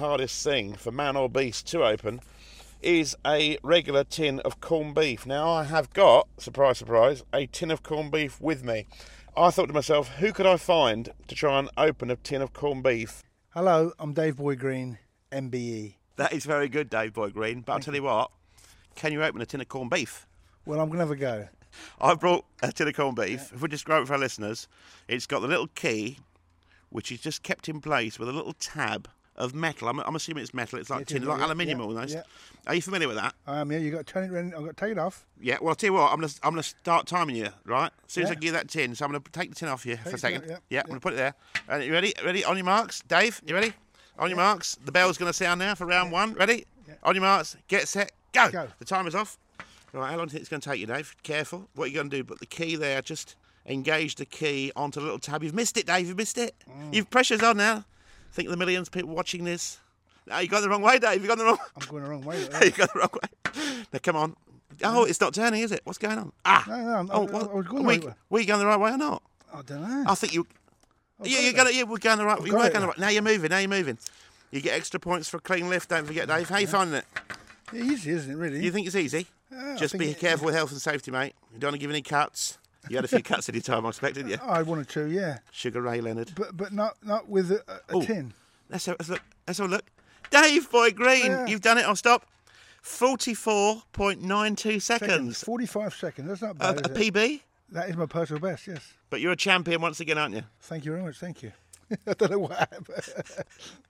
hardest thing for man or beast to open is a regular tin of corned beef. Now, I have got, surprise, surprise, a tin of corned beef with me. I thought to myself, who could I find to try and open a tin of corned beef? Hello, I'm Dave Boy Green, MBE. That is very good, Dave Boy Green, but I'll tell you what, can you open a tin of corned beef? Well, I'm going to have a go. I've brought a tin of corned beef. If we describe it for our listeners, it's got the little key, which is just kept in place with a little tab of metal. I'm assuming it's metal. It's like tin, like aluminium almost. Yeah. Are you familiar with that? Yeah, you got to turn it around. I've got to take it off. Yeah. Well, I'll tell you what. I'm gonna start timing you, right? As soon as I give you that tin, so I'm gonna take the tin off you for a second. I'm gonna put it there. And you ready? Ready? On your marks, Dave. You ready? On your marks. The bell's gonna sound now for round one. Ready? Yeah. On your marks. Get set. Go. Go. The timer's off. Right. How long do you think it's gonna take you, Dave? Careful. What are you gonna do? Put the key there. Just engage the key onto the little tab. You've missed it, Dave. You've missed it. You've pressure's on now. Think of the millions of people watching this. No, you got the wrong way, Dave. You got the wrong. I'm going the wrong way. You got the wrong way. Now, come on. Oh, it's not turning, is it? What's going on? Ah. No, I was going the right way. Were you going the right way or not? I don't know. I think you. We're going the right way. You were going the right. Now you're moving. You get extra points for a clean lift. Don't forget, Dave. How you finding it? Easy, isn't it? Really. You think it's easy? Yeah, Just be careful with health and safety, mate. You don't want to give any cuts. You had a few cuts in your time, I expect, didn't you? I had one or two, yeah. Sugar Ray Leonard. But not with a tin. Let's have a look. Let's have a look. Dave Boy Green, you've done it. I'll stop. 44.92 seconds. 45 seconds. That's not bad. A PB? That is my personal best, yes. But you're a champion once again, aren't you? Thank you very much. Thank you. I don't know what happened.